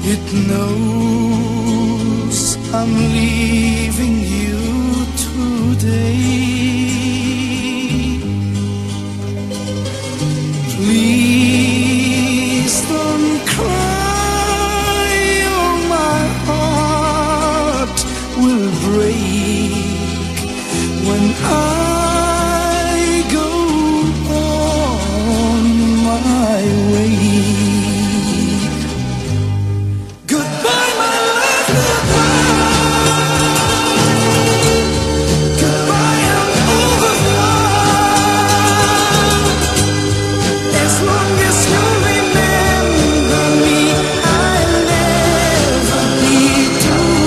It knows I'm leaving you today. Please don't cry, or my heart will break when I go on my way. Goodbye, my love, goodbye. Goodbye, I'm over now. As long as you remember me, I'll never be too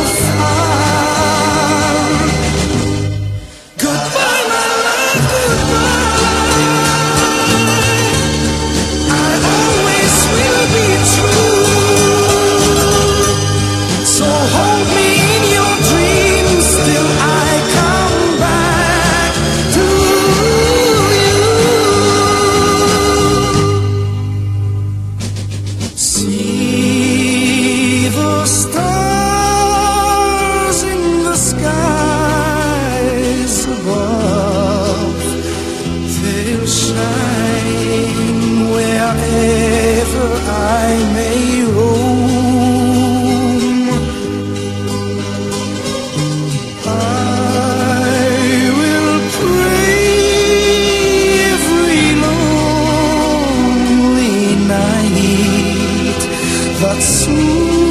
far. Goodbye, my love, goodbye. I always will be true. So hold me in your dreams till I come back to you. See the stars in the skies above. They'll shine wherever I may roam. I will pray every lonely night that soon